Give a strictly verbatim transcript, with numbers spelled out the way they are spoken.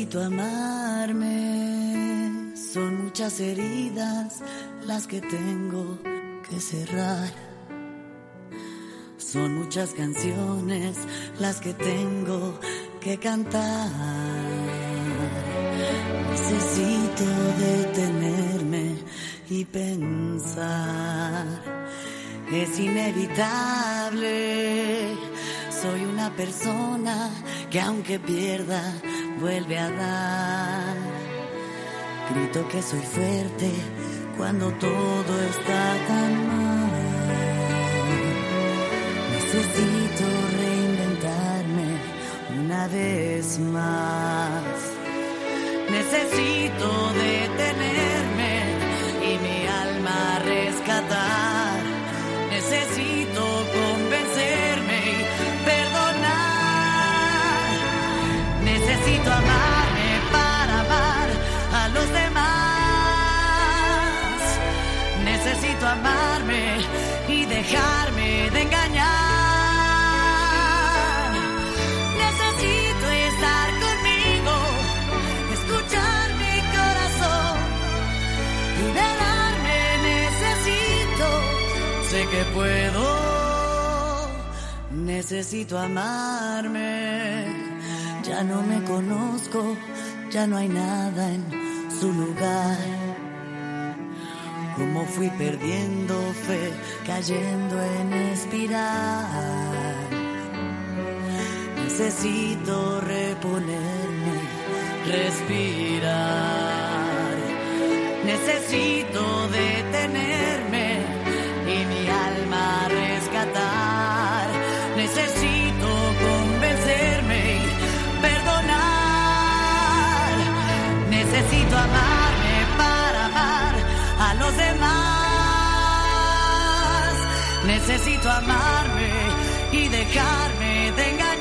Necesito amarme, son muchas heridas las que tengo que cerrar. Son muchas canciones las que tengo que cantar. Necesito detenerme y pensar. Es inevitable, soy una persona que aunque pierda, vuelve a dar. Grito que soy fuerte cuando todo está tan mal. Necesito reinventarme una vez más. Necesito detenerme y mi alma rescatar. Necesito convencerme y perdonar. Necesito amarme para amar a los demás. Necesito amarme y dejarme de engañar. Necesito estar conmigo, escuchar mi corazón, liberarme. Necesito, sé que puedo. Necesito amarme. Ya no me conozco, ya no hay nada en su lugar. Como fui perdiendo fe, cayendo en espiral. Necesito reponerme, respirar. Necesito detenerme y mi alma rescatar. Necesito convencerme y perdonar. Necesito amarme para amar a los demás. Necesito amarme y dejarme de engañar.